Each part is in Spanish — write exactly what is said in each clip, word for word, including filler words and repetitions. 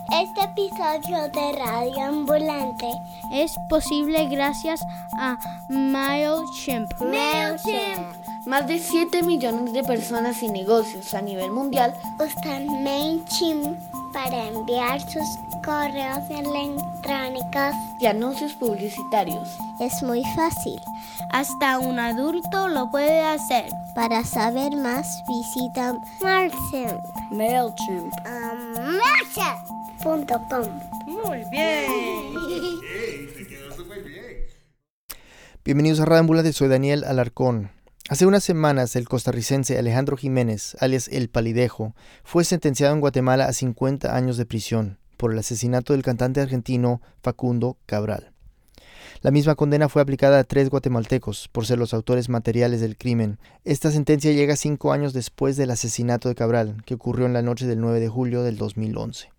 Este episodio de Radio Ambulante es posible gracias a MailChimp. MailChimp. Más de siete millones de personas y negocios a nivel mundial usan MailChimp para enviar sus correos electrónicos y anuncios publicitarios. Es muy fácil. Hasta un adulto lo puede hacer. Para saber más, visita MailChimp. MailChimp. Um, MailChimp punto com. Muy bien. Bienvenidos a Radio Ambulante, soy Daniel Alarcón. Hace unas semanas el costarricense Alejandro Jiménez, alias El Palidejo, fue sentenciado en Guatemala a cincuenta años de prisión por el asesinato del cantante argentino Facundo Cabral. La misma condena fue aplicada a tres guatemaltecos por ser los autores materiales del crimen. Esta sentencia llega cinco años después del asesinato de Cabral, que ocurrió en la noche del nueve de julio del dos mil once.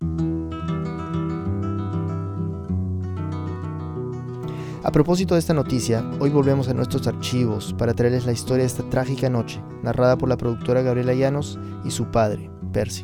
A propósito de esta noticia, hoy volvemos a nuestros archivos para traerles la historia de esta trágica noche, narrada por la productora Gabriela Llanos y su padre, Percy.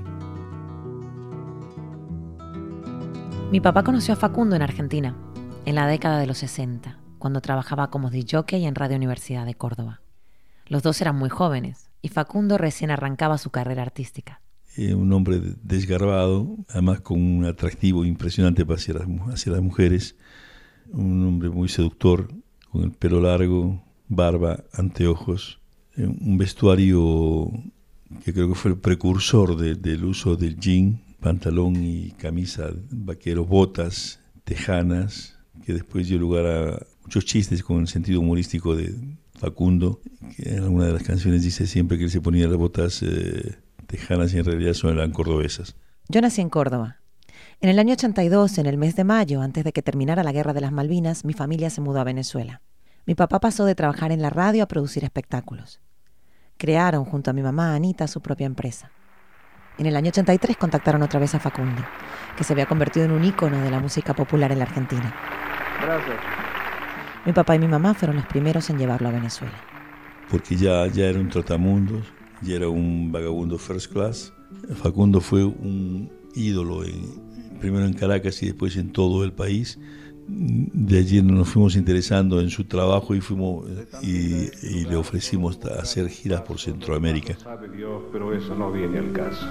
Mi papá conoció a Facundo en Argentina, en la década de los sesenta, cuando trabajaba como disc-jockey en Radio Universidad de Córdoba. Los dos eran muy jóvenes, y Facundo recién arrancaba su carrera artística. Eh, un hombre desgarbado, además con un atractivo impresionante hacia las, hacia las mujeres. Un hombre muy seductor, con el pelo largo, barba, anteojos, un vestuario que creo que fue el precursor de, del uso del jean, pantalón y camisa, vaquero, botas, tejanas, que después dio lugar a muchos chistes con el sentido humorístico de Facundo, que en alguna de las canciones dice siempre que él se ponía las botas eh, tejanas y en realidad son eran cordobesas. Yo nací en Córdoba. En el año ochenta y dos, en el mes de mayo, antes de que terminara la Guerra de las Malvinas, mi familia se mudó a Venezuela. Mi papá pasó de trabajar en la radio a producir espectáculos. Crearon, junto a mi mamá Anita, su propia empresa. En el año ochenta y tres contactaron otra vez a Facundo, que se había convertido en un ícono de la música popular en la Argentina. Gracias. Mi papá y mi mamá fueron los primeros en llevarlo a Venezuela. Porque ya, ya era un trotamundos, ya era un vagabundo first class. Facundo fue un ídolo en... primero en Caracas y después en todo el país. De allí nos fuimos interesando en su trabajo y fuimos y, y le ofrecimos hacer giras por Centroamérica. Sabe Dios, pero eso no viene al caso.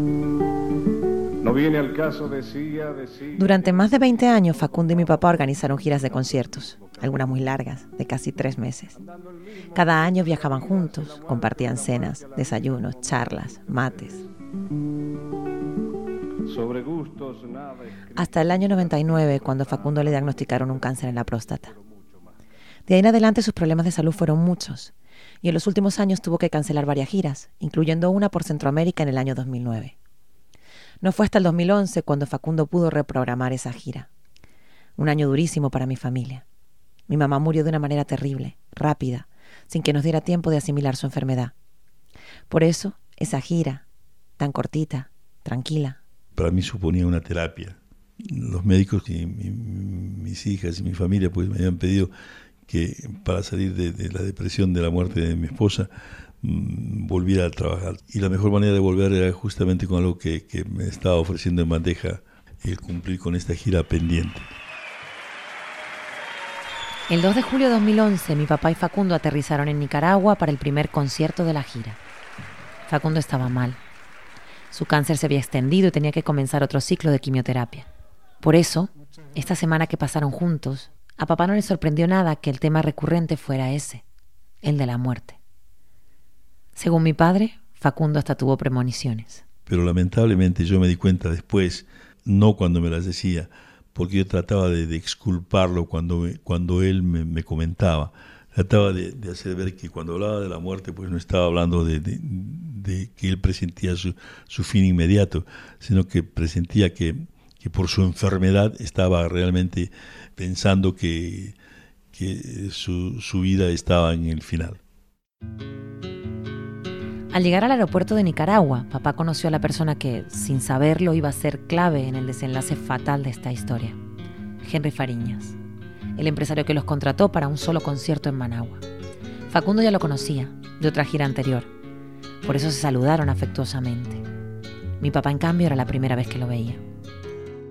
No viene al caso, decía, decía. Durante más de veinte años, Facundo y mi papá organizaron giras de conciertos, algunas muy largas, de casi tres meses. Cada año viajaban juntos, compartían cenas, desayunos, charlas, mates. Sobre gustos, nada. Hasta el año noventa y nueve, cuando a Facundo le diagnosticaron un cáncer en la próstata. De ahí en adelante sus problemas de salud fueron muchos, y en los últimos años tuvo que cancelar varias giras, incluyendo una por Centroamérica en el año dos mil nueve. No fue hasta el dos mil once cuando Facundo pudo reprogramar esa gira. Un año durísimo para mi familia. Mi mamá murió de una manera terrible, rápida, sin que nos diera tiempo de asimilar su enfermedad. Por eso, esa gira, tan cortita, tranquila, para mí suponía una terapia. Los médicos y mi, mis hijas y mi familia pues me habían pedido que para salir de, de la depresión de la muerte de mi esposa mmm, volviera a trabajar. Y la mejor manera de volver era justamente con algo que, que me estaba ofreciendo en bandeja, el cumplir con esta gira pendiente. El dos de julio de dos mil once, mi papá y Facundo aterrizaron en Nicaragua para el primer concierto de la gira. Facundo estaba mal. Su cáncer se había extendido y tenía que comenzar otro ciclo de quimioterapia. Por eso, esta semana que pasaron juntos, a papá no le sorprendió nada que el tema recurrente fuera ese, el de la muerte. Según mi padre, Facundo hasta tuvo premoniciones. Pero lamentablemente yo me di cuenta después, no cuando me las decía, porque yo trataba de, de exculparlo cuando, me, cuando él me, me comentaba. Trataba de, de hacer ver que cuando hablaba de la muerte, pues no estaba hablando de, de, de que él presentía su, su fin inmediato, sino que presentía que, que por su enfermedad estaba realmente pensando que, que su, su vida estaba en el final. Al llegar al aeropuerto de Nicaragua, papá conoció a la persona que, sin saberlo, iba a ser clave en el desenlace fatal de esta historia, Henry Fariñas, el empresario que los contrató para un solo concierto en Managua. Facundo ya lo conocía, de otra gira anterior. Por eso se saludaron afectuosamente. Mi papá, en cambio, era la primera vez que lo veía.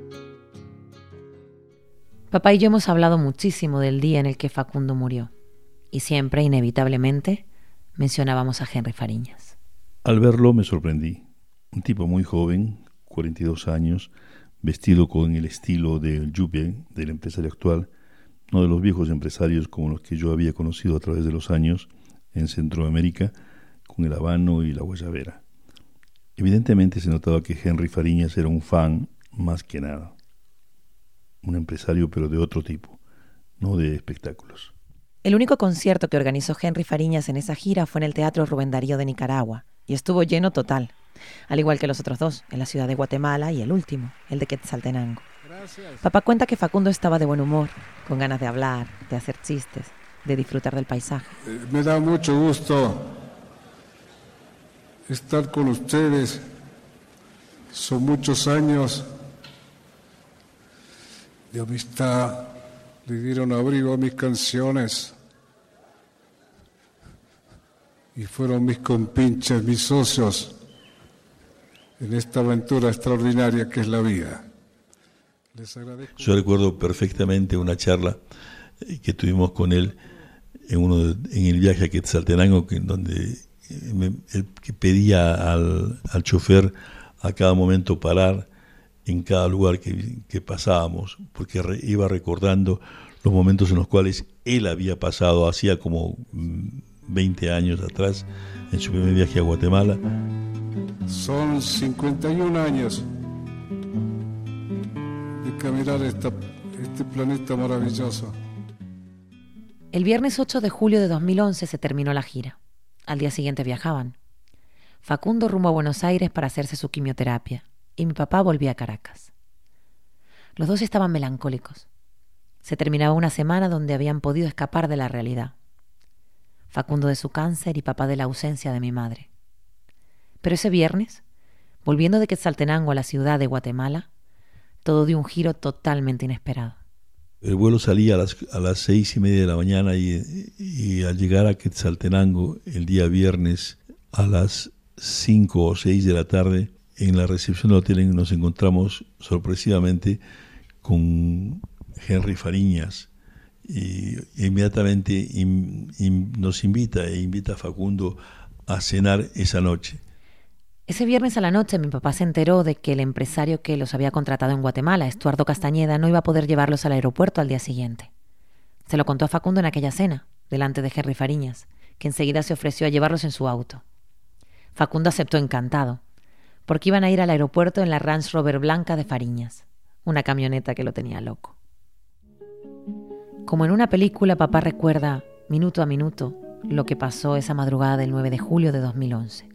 Papá y yo hemos hablado muchísimo del día en el que Facundo murió. Y siempre, inevitablemente, mencionábamos a Henry Fariñas. Al verlo me sorprendí. Un tipo muy joven, cuarenta y dos años, vestido con el estilo del yuppie del empresario actual, no de los viejos empresarios como los que yo había conocido a través de los años en Centroamérica, con el habano y la guayabera. Evidentemente se notaba que Henry Fariñas era un fan más que nada. Un empresario pero de otro tipo, no de espectáculos. El único concierto que organizó Henry Fariñas en esa gira fue en el Teatro Rubén Darío de Nicaragua, y estuvo lleno total, al igual que los otros dos, en la ciudad de Guatemala y el último, el de Quetzaltenango. Papá cuenta que Facundo estaba de buen humor, con ganas de hablar, de hacer chistes, de disfrutar del paisaje. Eh, me da mucho gusto estar con ustedes. Son muchos años de amistad, le dieron abrigo a mis canciones y fueron mis compinches, mis socios en esta aventura extraordinaria que es la vida. Les agradezco. Yo recuerdo perfectamente una charla que tuvimos con él en uno de, en el viaje a Quetzaltenango, que, donde me, él, que pedía al, al chofer a cada momento parar en cada lugar que, que pasábamos, porque re, iba recordando los momentos en los cuales él había pasado hacía como veinte años atrás, en su primer viaje a Guatemala. Son cincuenta y un años de caminar esta, este planeta maravilloso. El viernes ocho de julio de dos mil once se terminó la gira. Al día siguiente viajaban. Facundo rumbo a Buenos Aires para hacerse su quimioterapia y mi papá volvía a Caracas. Los dos estaban melancólicos. Se terminaba una semana donde habían podido escapar de la realidad. Facundo de su cáncer y papá de la ausencia de mi madre. Pero ese viernes, volviendo de Quetzaltenango a la ciudad de Guatemala, todo dio un giro totalmente inesperado. El vuelo salía a las, a las seis y media de la mañana y, y al llegar a Quetzaltenango el día viernes a las cinco o seis de la tarde, en la recepción del hotel nos encontramos sorpresivamente con Henry Fariñas y inmediatamente in, in, nos invita e invita a Facundo a cenar esa noche. Ese viernes a la noche mi papá se enteró de que el empresario que los había contratado en Guatemala, Estuardo Castañeda, no iba a poder llevarlos al aeropuerto al día siguiente. Se lo contó a Facundo en aquella cena, delante de Henry Fariñas, que enseguida se ofreció a llevarlos en su auto. Facundo aceptó encantado, porque iban a ir al aeropuerto en la Range Rover blanca de Fariñas, una camioneta que lo tenía loco. Como en una película, papá recuerda, minuto a minuto, lo que pasó esa madrugada del nueve de julio de dos mil once.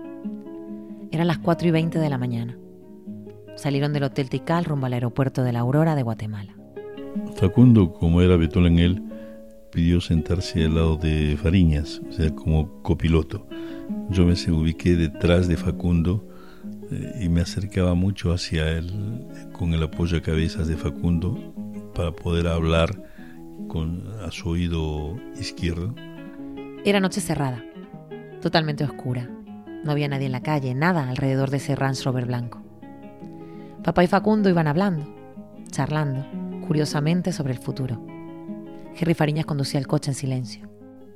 Eran las cuatro y veinte de la mañana. Salieron del Hotel Tikal rumbo al aeropuerto de la Aurora de Guatemala. Facundo, como era habitual en él, pidió sentarse al lado de Fariñas, o sea, como copiloto. Yo me ubiqué detrás de Facundo eh, y me acercaba mucho hacia él con el apoyo a cabezas de Facundo para poder hablar con, a su oído izquierdo. Era noche cerrada, totalmente oscura. No había nadie en la calle, nada alrededor de ese Range Rover blanco. Papá y Facundo iban hablando, charlando, curiosamente sobre el futuro. Henry Fariñas conducía el coche en silencio.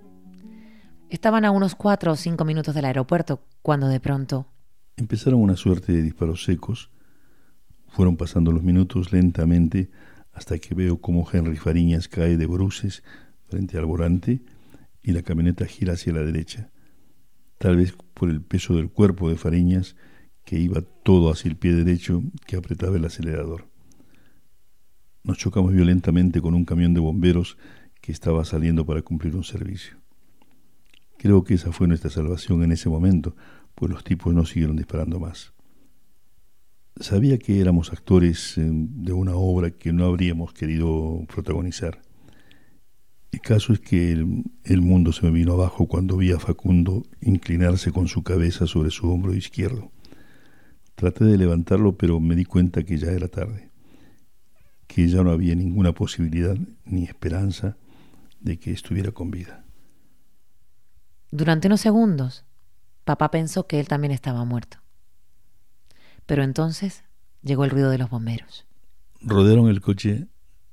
Estaban a unos cuatro o cinco minutos del aeropuerto cuando de pronto... Empezaron una suerte de disparos secos. Fueron pasando los minutos lentamente hasta que veo cómo Henry Fariñas cae de bruces frente al volante y la camioneta gira hacia la derecha. Tal vez por el peso del cuerpo de Fariñas, que iba todo hacia el pie derecho, que apretaba el acelerador. Nos chocamos violentamente con un camión de bomberos que estaba saliendo para cumplir un servicio. Creo que esa fue nuestra salvación en ese momento, pues los tipos no siguieron disparando más. Sabía que éramos actores de una obra que no habríamos querido protagonizar. El caso es que el, el mundo se me vino abajo cuando vi a Facundo inclinarse con su cabeza sobre su hombro izquierdo. Traté de levantarlo, pero me di cuenta que ya era tarde, que ya no había ninguna posibilidad ni esperanza de que estuviera con vida. Durante unos segundos, papá pensó que él también estaba muerto. Pero entonces llegó el ruido de los bomberos. Rodearon el coche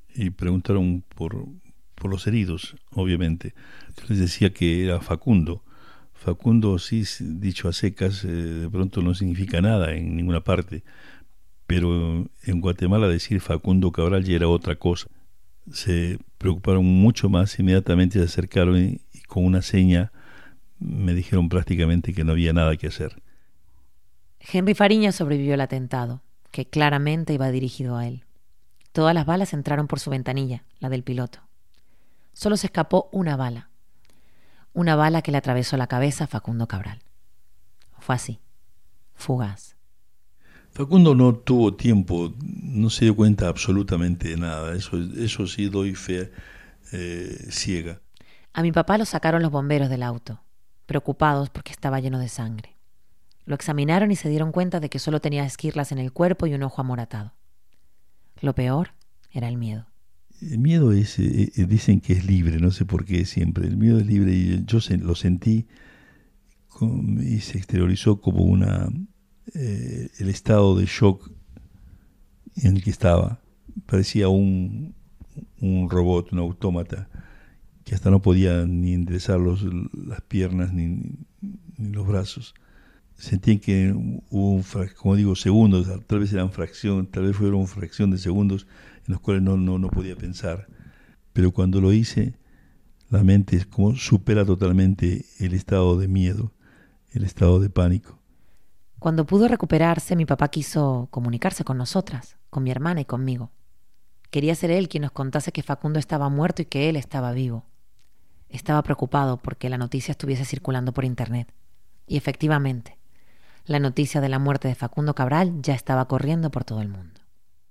y preguntaron por, por los heridos, obviamente. Yo les decía que era Facundo. Facundo, sí, dicho a secas, eh, de pronto no significa nada en ninguna parte, pero en Guatemala decir Facundo Cabral ya era otra cosa. Se preocuparon mucho más, inmediatamente se acercaron y, y con una seña me dijeron prácticamente que no había nada que hacer. Henry Fariñas sobrevivió al atentado, que claramente iba dirigido a él. Todas las balas entraron por su ventanilla, la del piloto. Solo se escapó una bala. Una bala que le atravesó la cabeza a Facundo Cabral. Fue así, fugaz. Facundo no tuvo tiempo, no se dio cuenta absolutamente de nada. Eso, eso sí doy fe eh, ciega. A mi papá lo sacaron los bomberos del auto, preocupados porque estaba lleno de sangre. Lo examinaron y se dieron cuenta de que solo tenía esquirlas en el cuerpo y un ojo amoratado. Lo peor era el miedo. El miedo es, eh, dicen que es libre, no sé por qué siempre. El miedo es libre y yo se, lo sentí con, y se exteriorizó como una eh, el estado de shock en el que estaba. Parecía un, un robot, un autómata, que hasta no podía ni enderezar los, las piernas ni, ni los brazos. Sentí que hubo, un, como digo, segundos, tal vez eran fracción, tal vez fueron fracción de segundos en los cuales no, no, no podía pensar. Pero cuando lo hice, la mente es como supera totalmente el estado de miedo, el estado de pánico. Cuando pudo recuperarse, mi papá quiso comunicarse con nosotras, con mi hermana y conmigo. Quería ser él quien nos contase que Facundo estaba muerto y que él estaba vivo. Estaba preocupado porque la noticia estuviese circulando por internet. Y efectivamente, la noticia de la muerte de Facundo Cabral ya estaba corriendo por todo el mundo.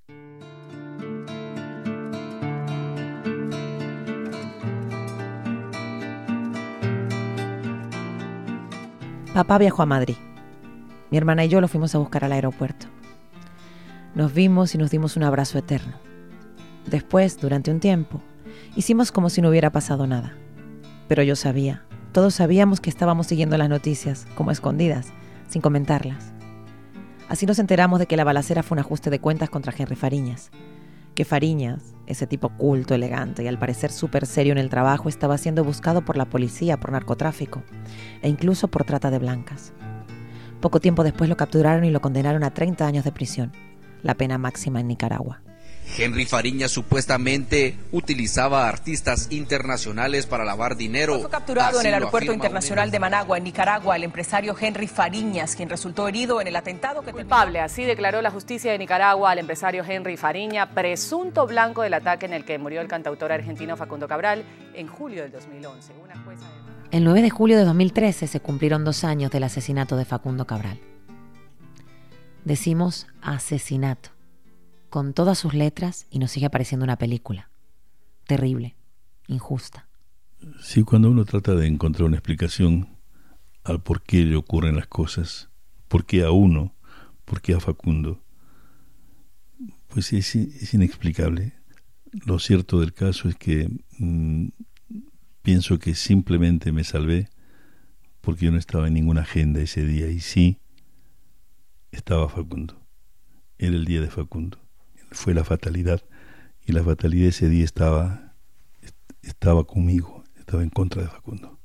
Papá viajó a Madrid. Mi hermana y yo lo fuimos a buscar al aeropuerto. Nos vimos y nos dimos un abrazo eterno. Después, durante un tiempo, hicimos como si no hubiera pasado nada. Pero yo sabía, todos sabíamos que estábamos siguiendo las noticias, como escondidas, sin comentarlas. Así nos enteramos de que la balacera fue un ajuste de cuentas contra Henry Fariñas, que Fariñas, ese tipo culto, elegante y al parecer súper serio en el trabajo, estaba siendo buscado por la policía por narcotráfico e incluso por trata de blancas. Poco tiempo después lo capturaron y lo condenaron a treinta años de prisión, la pena máxima en Nicaragua. Henry Fariñas supuestamente utilizaba a artistas internacionales para lavar dinero. Fue capturado en el aeropuerto internacional de Managua, en Nicaragua, el empresario Henry Fariñas, quien resultó herido en el atentado que culpable. Así declaró la justicia de Nicaragua al empresario Henry Fariñas, presunto blanco del ataque en el que murió el cantautor argentino Facundo Cabral en julio del dos mil once. Una jueza de... El nueve de julio de dos mil trece se cumplieron dos años del asesinato de Facundo Cabral. Decimos asesinato, con todas sus letras, y nos sigue pareciendo una película. Terrible, injusta. Sí, cuando uno trata de encontrar una explicación al por qué le ocurren las cosas, por qué a uno, por qué a Facundo, pues es, es inexplicable. Lo cierto del caso es que mmm, pienso que simplemente me salvé porque yo no estaba en ninguna agenda ese día, y sí estaba Facundo. Era el día de Facundo. Fue la fatalidad, y la fatalidad ese día estaba, estaba conmigo, estaba en contra de Facundo.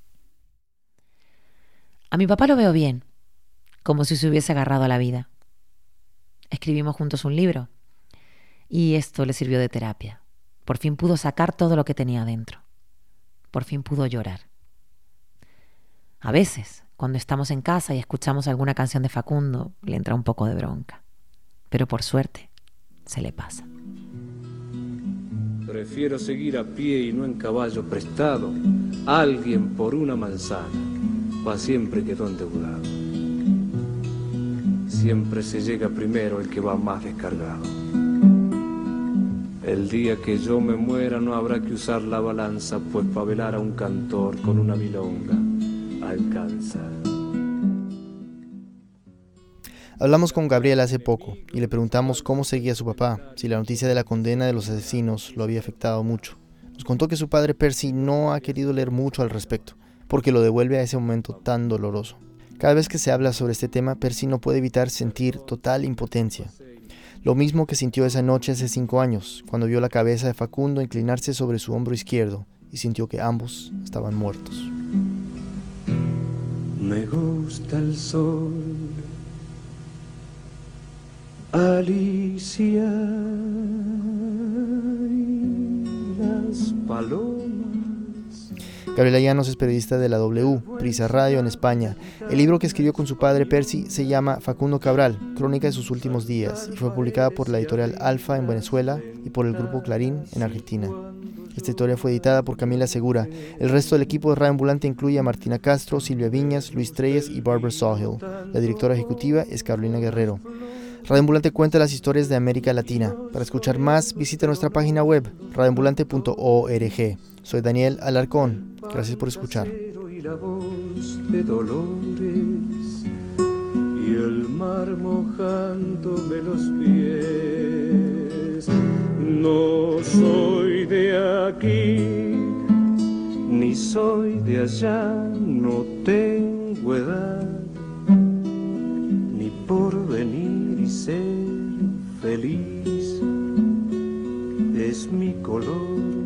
A mi papá lo veo bien, como si se hubiese agarrado a la vida. Escribimos juntos un libro, y esto le sirvió de terapia. Por fin pudo sacar todo lo que tenía adentro. Por fin pudo llorar. A veces, cuando estamos en casa y escuchamos alguna canción de Facundo, le entra un poco de bronca. Pero por suerte, se le pasa. Prefiero seguir a pie y no en caballo prestado. Alguien por una manzana va siempre quedó endeudado. Siempre se llega primero el que va más descargado. El día que yo me muera no habrá que usar la balanza, pues para velar a un cantor con una milonga alcanza. Hablamos con Gabriel hace poco y le preguntamos cómo seguía su papá, si la noticia de la condena de los asesinos lo había afectado mucho. Nos contó que su padre Percy no ha querido leer mucho al respecto, porque lo devuelve a ese momento tan doloroso. Cada vez que se habla sobre este tema, Percy no puede evitar sentir total impotencia. lo mismo que sintió esa noche hace cinco años, cuando vio la cabeza de Facundo inclinarse sobre su hombro izquierdo y sintió que ambos estaban muertos. Me gusta el sol, Alicia, y las palomas. Gabriela Llanos es periodista de la W, Prisa Radio en España. El libro que escribió con su padre Percy se llama Facundo Cabral, crónica de sus últimos días, y fue publicada por la editorial Alfa en Venezuela y por el grupo Clarín en Argentina. Esta historia fue editada por Camila Segura. El resto del equipo de Radio Ambulante incluye a Martina Castro, Silvia Viñas, Luis Treyes y Barbara Sawhill. La directora ejecutiva es Carolina Guerrero. Radio Ambulante cuenta las historias de América Latina. Para escuchar más, visita nuestra página web, radio ambulante punto org. Soy Daniel Alarcón. Gracias por escuchar. Y la voz de Dolores y el mar mojándome los pies. No soy de aquí, ni soy de allá, no tengo edad, ni por venir y ser feliz. Es mi color